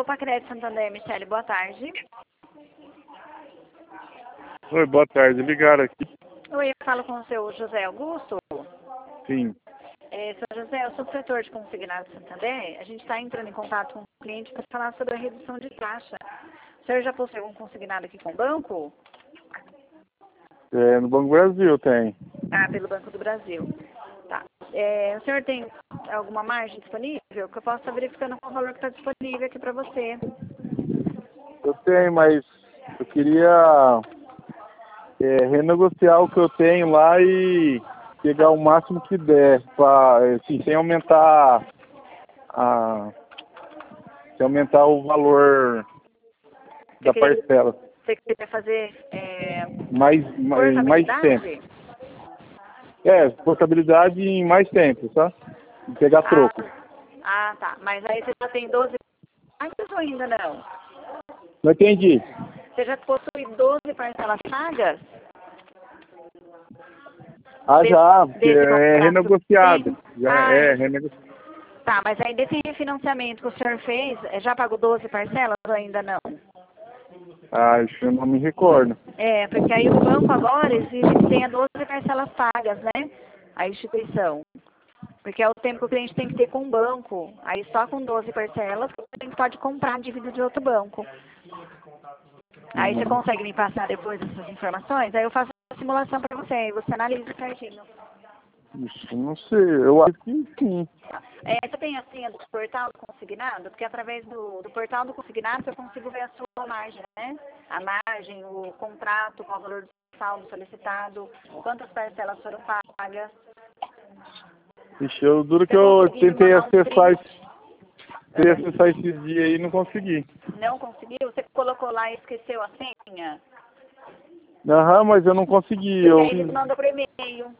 Pacred Santander, Michele, boa tarde. Oi, boa tarde. Ligaram aqui. Oi, eu falo com o seu José Augusto. Sim. Seu José, eu sou do setor de consignado de Santander. A gente está entrando em contato com o cliente para falar sobre a redução de taxa. O senhor já possui algum consignado aqui com o banco? No Banco Brasil tem. Ah, pelo Banco do Brasil. Tá. O senhor tem alguma margem disponível? Que eu posso estar verificando qual o valor que está disponível aqui para você. Eu tenho, mas eu queria renegociar o que eu tenho lá e pegar o máximo que der, assim, sem aumentar o valor da parcela. Você quer fazer Mais tempo. Portabilidade em mais tempo, tá? E pegar troco. Ah, tá. Mas aí você já tem 12 parcelas ou ainda não? Não entendi. Você já possui 12 parcelas pagas? Já, porque é renegociado. É renegociado. Tá, mas aí desse refinanciamento que o senhor fez, já pagou 12 parcelas ou ainda não? Isso eu não me recordo. Porque aí o banco agora exige que tenha 12 parcelas pagas, né? A instituição. Porque é o tempo que o cliente tem que ter com o banco. Aí só com 12 parcelas o cliente pode comprar a dívida de outro banco. Aí você consegue me passar depois essas informações? Aí eu faço a simulação para você e você analisa certinho. Isso, não sei. Eu acho que sim. Você tem a senha do portal do consignado? Porque através do portal do consignado eu consigo ver a sua margem, né? A margem, o contrato, qual o valor do saldo solicitado, quantas parcelas foram pagas. Ixi, eu duro que eu tentei acessar esses dias aí e não consegui. Não conseguiu? Você colocou lá e esqueceu a senha? Mas eu não consegui. Ele mandou por e-mail.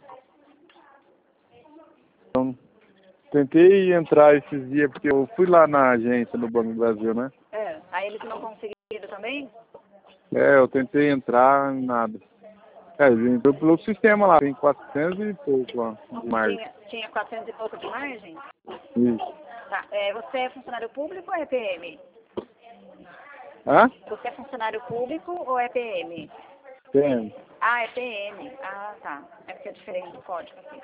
Eu tentei entrar esses dias, porque eu fui lá na agência do Banco do Brasil, né? Aí eles não conseguiram também? Eu tentei entrar, nada. Ele entrou pelo sistema lá, tem 400 e pouco lá de margem. Tinha 400 e pouco de margem? Isso. Tá. Você é funcionário público ou é PM? Hã? Você é funcionário público ou é PM? PM. É PM. Ah, tá. É porque é diferente do código aqui.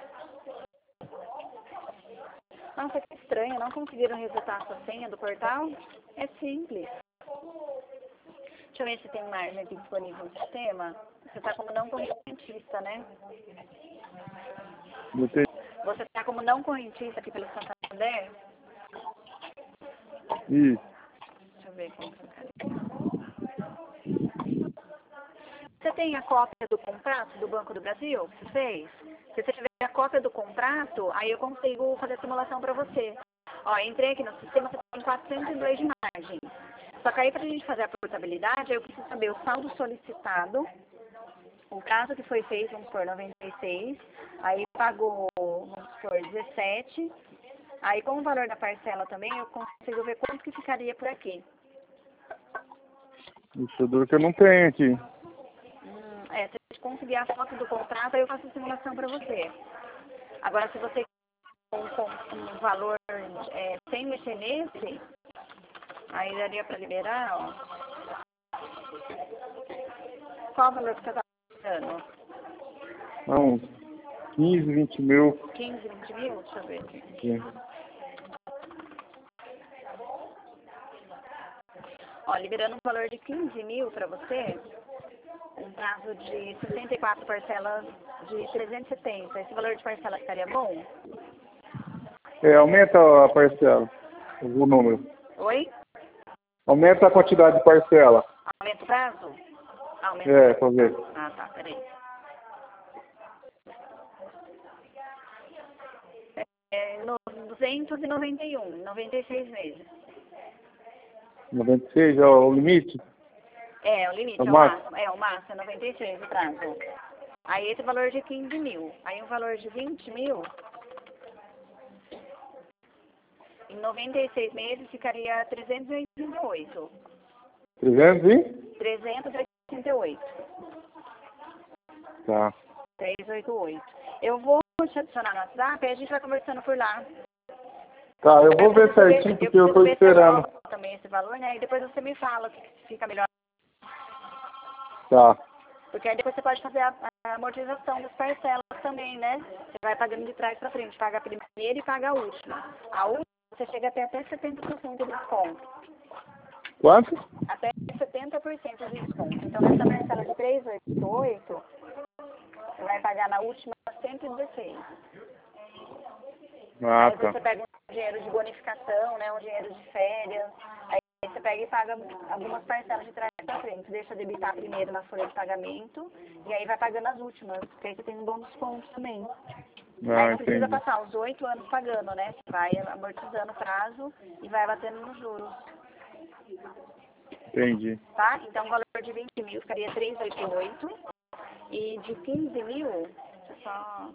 Nossa, que estranho. Não conseguiram resetar a sua senha do portal? É simples. Deixa eu ver se tem margem aqui disponível no sistema. Você está como não correntista, né? Você está como não correntista aqui pelo Santander? Isso. Deixa eu ver como fica. Você tem a cópia do contrato do Banco do Brasil que você fez? Se você tiver a cópia do contrato, aí eu consigo fazer a simulação para você. Entrei aqui no sistema, você tem 402 de margem. Só que aí para a gente fazer a portabilidade, eu preciso saber o saldo solicitado, o prazo que foi feito, vamos supor, 96, aí pagou, vamos supor, 17, aí com o valor da parcela também, eu consigo ver quanto que ficaria por aqui. Isso duro que eu não tenho aqui. Se eu conseguir a foto do contrato, aí eu faço a simulação para você. Agora, se você com um valor sem mexer nesse, aí daria para liberar, Qual o valor que você está pagando? Não, 15, 20 mil. 15, 20 mil? Deixa eu ver aqui. Sim. Liberando um valor de 15 mil para você, um prazo de 64 parcelas de 370. Esse valor de parcela ficaria bom? Aumenta a parcela, o número. Oi? Aumenta a quantidade de parcela. Aumenta o prazo? Aumenta pra ver. Ah, tá, peraí. 291, 96 meses. 96 é o limite? O limite, o máximo? o máximo, é 96 o prazo. Aí esse valor de 15 mil. Aí um valor de 20 mil, em 96 meses ficaria 388. 300 e? 388. Tá. 388. Eu vou te adicionar no WhatsApp e a gente vai conversando por lá. Tá, eu vou ver certinho porque eu tô esperando. Também esse valor, né? E depois você me fala que fica melhor. Tá. Porque aí depois você pode fazer a amortização das parcelas também, né? Você vai pagando de trás pra frente, paga a primeira e paga a última. A última você chega até 70% de desconto. Quanto? Até 70% de desconto. Então nessa parcela de 388, você vai pagar na última 116. Ah, Aí tá. você pega um dinheiro de bonificação, né? Um dinheiro de férias. Aí você pega e paga algumas parcelas de trás pra frente. Deixa debitar primeiro na folha de pagamento e aí vai pagando as últimas. Porque aí você tem um bom desconto também. Aí não precisa Entendi. passar os 8 anos pagando, né? Você vai amortizando o prazo e vai batendo nos juros. Entendi. Tá? Então o valor de 20 mil ficaria 388 e de 15 mil, deixa eu só...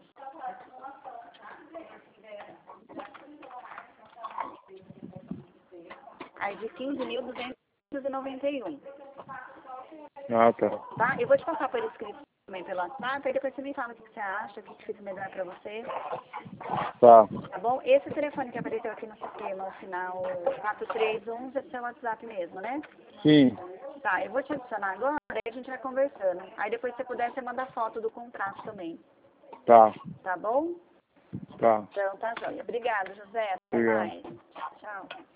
Aí de 15.291. Ah, tá. Tá? Eu vou te passar por escrito também pelo WhatsApp, aí depois você me fala o que você acha, o que fica melhor pra você. Tá. Tá bom? Esse telefone que apareceu aqui no sistema, o final 4311, é seu WhatsApp mesmo, né? Sim. Tá, eu vou te adicionar agora, aí a gente vai conversando. Aí depois se você puder, você manda foto do contrato também. Tá. Tá bom? Tá. Então tá joia. Obrigada, José. Até Obrigado. mais. Tchau.